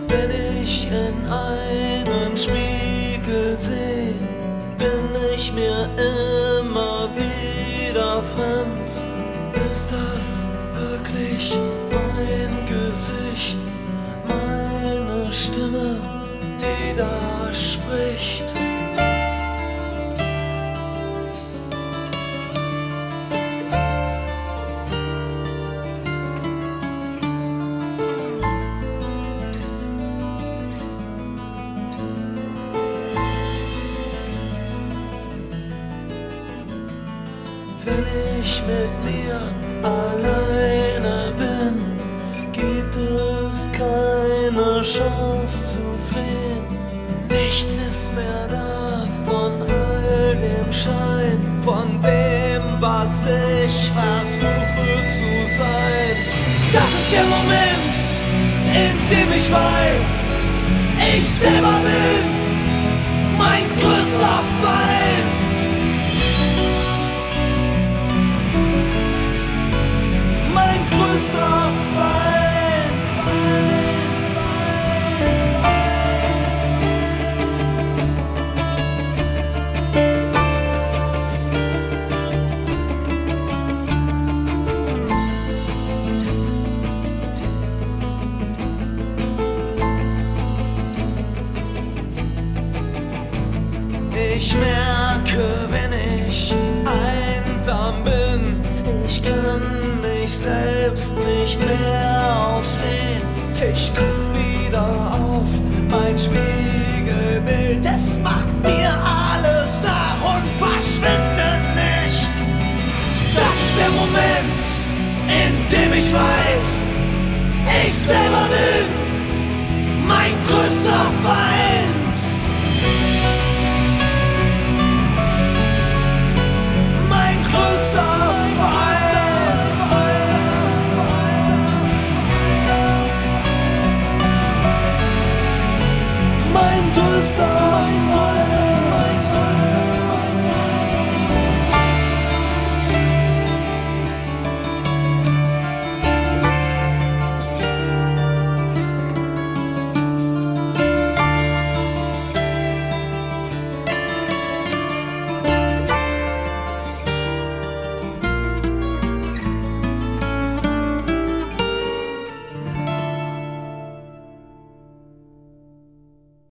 Wenn ich in einen Spiegel seh, bin ich mir immer wieder fremd. Ist das wirklich mein Gesicht, meine Stimme, die da spricht? Wenn ich mit mir alleine bin, gibt es keine Chance zu fliehen. Nichts ist mehr da von all dem Schein, von dem, was ich versuche zu sein. Das ist der Moment, in dem ich weiß, ich selber bin mein größter Feind. Größter Feind. Ich merke, wenn ich einsam bin, ich kann mich selbst nicht mehr ausstehen. Ich guck wieder auf mein Spiegelbild. Es macht mir alles nach und verschwindet nicht. Das ist der Moment, in dem ich weiß, ich selber bin mein größter Feind.